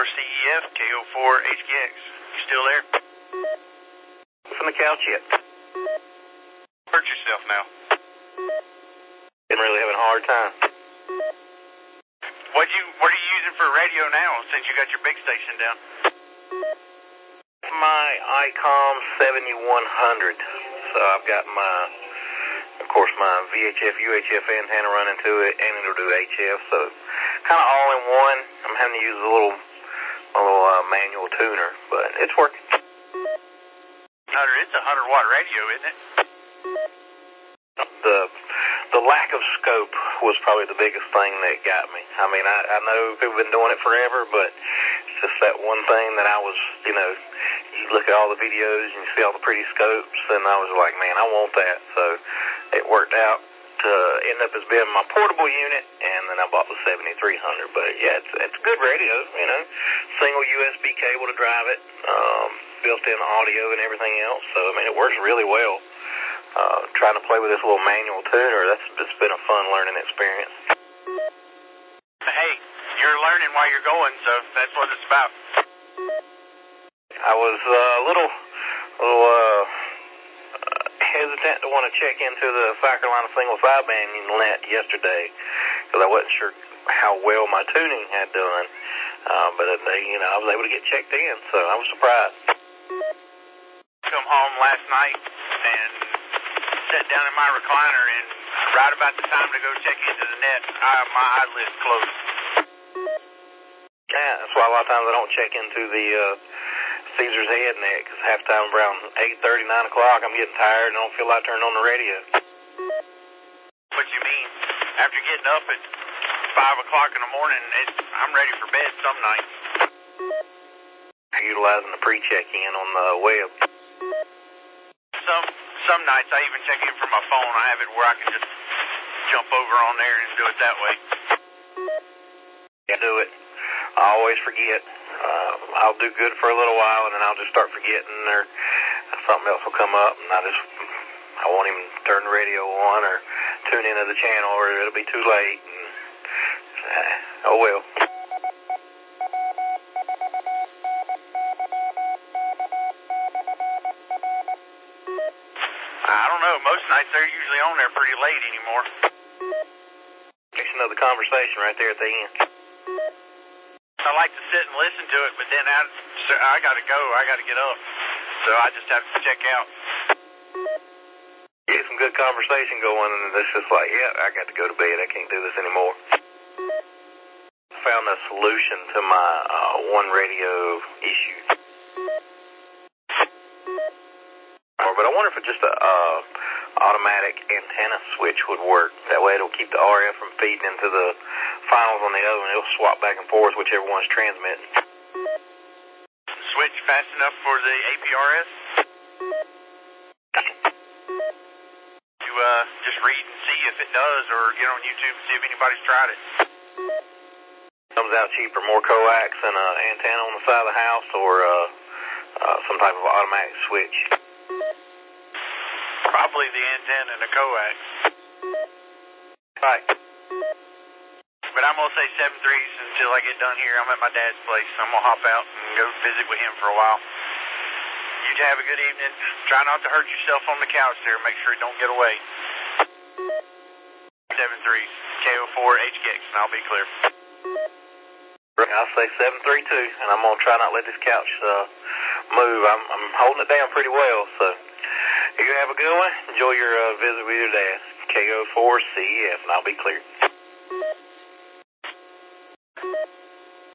KO4CEF, KO4HKX. You still there? From the couch yet? Hurt yourself now. Been really having a hard time. What are you using for radio now since you got your big station down? My ICOM 7100. So I've got of course, my VHF, UHF antenna running to it, and it'll do HF. So kind of all in one. I'm having to use a little manual tuner, but it's working. It's a 100-watt radio, isn't it? The lack of scope was probably the biggest thing that got me. I mean, I know people have been doing it forever, but it's just that one thing that I was, you look at all the videos and you see all the pretty scopes, and I was like, man, I want that. So it worked out to end up as being my portable unit, and then I bought the 7300. But yeah, it's a good radio, single USB cable to drive it, built-in audio and everything else. So, I mean, it works really well. Trying to play with this little manual tuner, it's been a fun learning experience. Hey, you're learning while you're going, so that's what it's about. I was a little hesitant to want to check into the South Carolina single sideband net yesterday because I wasn't sure how well my tuning had done. But I was able to get checked in, so I was surprised. Come home last night and sat down in my recliner, and right about the time to go check into the net, my eyelids closed. Yeah, that's why a lot of times I don't check into the Caesar's Head net, because halftime around 8:30, 9 o'clock, I'm getting tired and I don't feel like turning on the radio. What you mean? After getting up at 5 o'clock in the morning, I'm ready for bed some nights. Utilizing the pre-check-in on the web. Some nights I even check in from my phone. I have it where I can just jump over on there and do it that way. I do it. I always forget. I'll do good for a little while, and then I'll just start forgetting, or something else will come up, and I won't even turn the radio on or tune into the channel, or it'll be too late. And, oh well. I don't know. Most nights they're usually on there pretty late anymore. There's another conversation right there at the end. I like to sit and listen to it, but then I got to go. I got to get up. So I just have to check out. Get some good conversation going, and it's just like, yeah, I got to go to bed. I can't do this anymore. Found a solution to my one radio issue. But I wonder if just a automatic antenna switch would work. That way it'll keep the RF from feeding into the finals on the other one. It'll swap back and forth whichever one's transmitting. Switch fast enough for the APRS? You just read and see if it does, or get on YouTube and see if anybody's tried it. Comes out cheaper, more coax and an antenna on the side of the house, or some type of automatic switch. Probably the antenna and the coax. Right. But I'm going to say 7.3s until I get done here. I'm at my dad's place. I'm going to hop out and go visit with him for a while. You have a good evening. Try not to hurt yourself on the couch there. Make sure it don't get away. 7.3s, KO4HKX, and I'll be clear. I'll say 732, and I'm going to try not to let this couch move. I'm holding it down pretty well, so you have a good one. Enjoy your visit with your dad. KO4CEF, and I'll be clear.